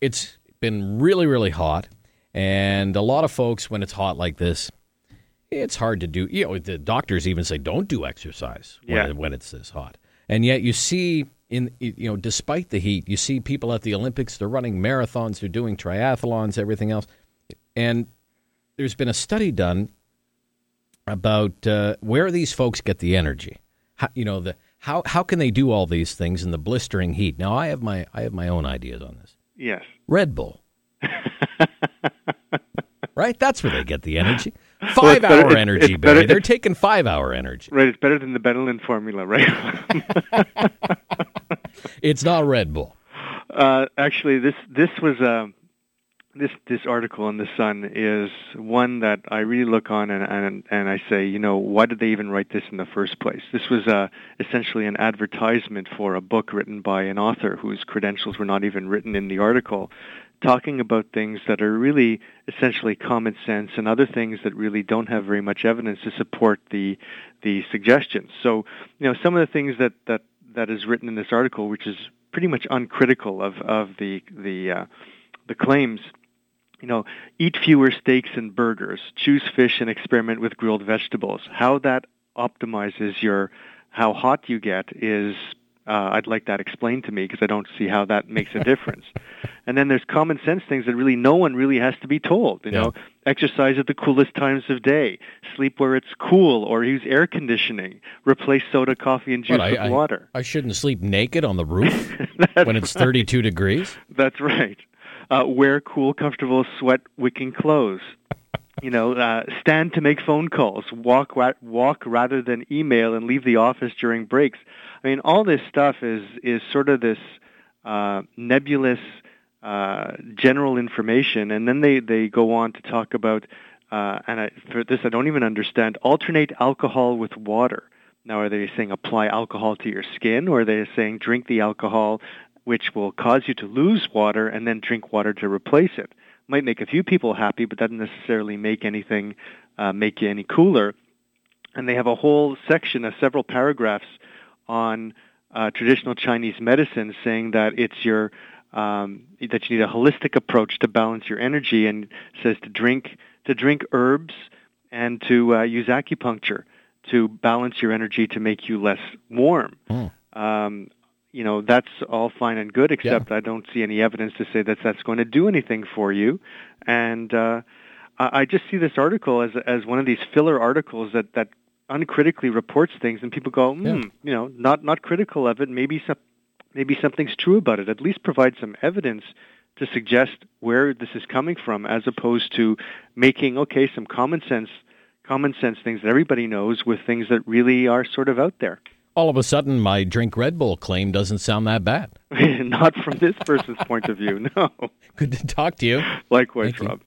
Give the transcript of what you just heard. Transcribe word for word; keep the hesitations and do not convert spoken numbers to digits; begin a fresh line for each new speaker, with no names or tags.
it's been really, really hot. And a lot of folks, when it's hot like this, it's hard to do. You know, the doctors even say don't do exercise when,
yeah.
it, when it's this hot. And yet you see, in you know, despite the heat, you see people at the Olympics, they're running marathons, they're doing triathlons, everything else. And there's been a study done about uh, where these folks get the energy. How, you know, the how how can they do all these things in the blistering heat? Now, I have my I have my own ideas on this.
Yes.
Red Bull. Right? That's where they get the energy. Five-hour well, energy, baby. They're taking five-hour energy.
Right. It's better than the Benelin formula, right?
It's not Red Bull.
Uh, actually, this this was uh, this this article in the Sun is one that I really look on and and and I say, you know, why did they even write this in the first place? This was uh, essentially an advertisement for a book written by an author whose credentials were not even written in the article, talking about things that are really essentially common sense and other things that really don't have very much evidence to support the the suggestions. So, you know, some of the things that that, that is written in this article, which is pretty much uncritical of of the the uh, the claims. You know, eat fewer steaks and burgers. Choose fish and experiment with grilled vegetables. How that optimizes your how hot you get is. Uh, I'd like that explained to me because I don't see how that makes a difference. And then there's common sense things that really no one really has to be told. You
yeah.
know, exercise at the coolest times of day, sleep where it's cool, or use air conditioning, replace soda, coffee, and juice
what, I,
with
I,
water.
I shouldn't sleep naked on the roof when it's thirty-two
right.
degrees?
That's right. Uh, wear cool, comfortable, sweat-wicking clothes. You know, uh, stand to make phone calls, walk ra- walk rather than email, and leave the office during breaks. I mean, all this stuff is is sort of this uh, nebulous uh, general information, and then they, they go on to talk about, uh, and I, for this I don't even understand, alternate alcohol with water. Now, are they saying apply alcohol to your skin, or are they saying drink the alcohol, which will cause you to lose water, and then drink water to replace it? Might make a few people happy, but doesn't necessarily make anything uh, make you any cooler. And they have a whole section of several paragraphs on uh, traditional Chinese medicine, saying that it's your um, that you need a holistic approach to balance your energy, and says to drink to drink herbs and to uh, use acupuncture to balance your energy to make you less warm.
Mm.
Um, You know, that's all fine and good, except yeah. I don't see any evidence to say that that's going to do anything for you. And uh, I just see this article as as one of these filler articles that, that uncritically reports things, and people go, hmm, yeah. you know, not not critical of it. Maybe some, maybe something's true about it. At least provide some evidence to suggest where this is coming from, as opposed to making, okay, some common sense, common sense things that everybody knows with things that really are sort of out there.
All of a sudden, my drink Red Bull claim doesn't sound that bad.
Not from this person's point of view, no.
Good to talk to you.
Likewise,
Thank
Rob.
You.